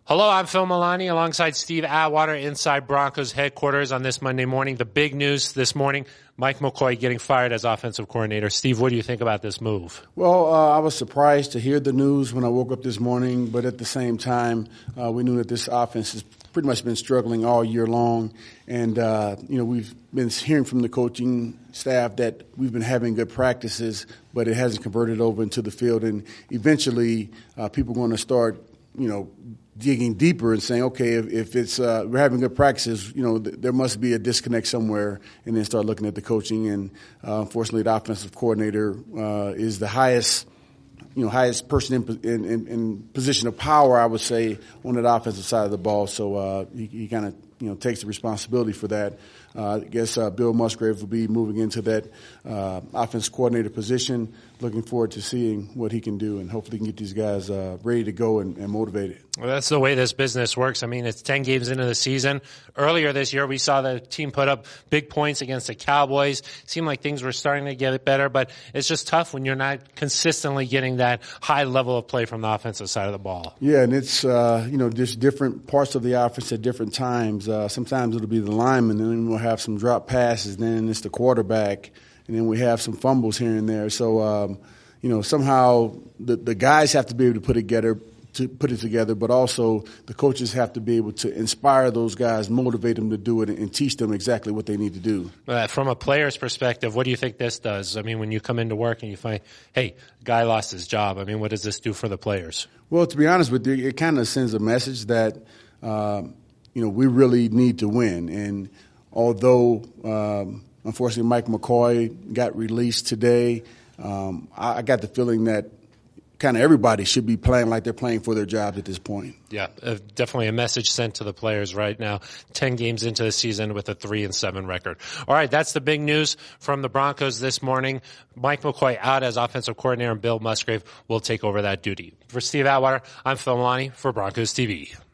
Hello, I'm Phil Milani alongside Steve Atwater inside Broncos headquarters on this Monday morning. The big news this morning, Mike McCoy getting fired as offensive coordinator. Steve, what do you think about this move? Well, I was surprised to hear the news when I woke up this morning, but at the same time, we knew that this offense has pretty much been struggling all year long. And, we've been hearing from the coaching staff that we've been having good practices, but it hasn't converted over into the field. And eventually, people are going to start, digging deeper and saying, okay, if it's we're having good practices, there must be a disconnect somewhere, and then start looking at the coaching. And unfortunately, the offensive coordinator is the highest person in position of power, I would say, on that offensive side of the ball. So he kind of takes the responsibility for that. I guess Bill Musgrave will be moving into that offense coordinator position. Looking forward to seeing what he can do, and hopefully he can get these guys ready to go and motivated. Well, that's the way this business works. I mean, it's 10 games into the season. Earlier this year, we saw the team put up big points against the Cowboys. Seemed like things were starting to get better, but it's just tough when you're not consistently getting that high level of play from the offensive side of the ball. Yeah, and it's, just different parts of the offense at different times. Sometimes it'll be the lineman, and then we'll have some drop passes, then it's the quarterback, and then we have some fumbles here and there. So, somehow the guys have to be able to put it together, but also the coaches have to be able to inspire those guys, motivate them to do it, and teach them exactly what they need to do. From a player's perspective, what do you think this does? I mean, when you come into work and you find, hey, guy lost his job, I mean, what does this do for the players? Well, to be honest with you, it kind of sends a message that, we really need to win. And although, unfortunately, Mike McCoy got released today, I got the feeling that kind of everybody should be playing like they're playing for their jobs at this point. Yeah, definitely a message sent to the players right now. 10 games into the season with a 3-7 record. All right, that's the big news from the Broncos this morning. Mike McCoy out as offensive coordinator, and Bill Musgrave will take over that duty. For Steve Atwater, I'm Phil Milani for Broncos TV.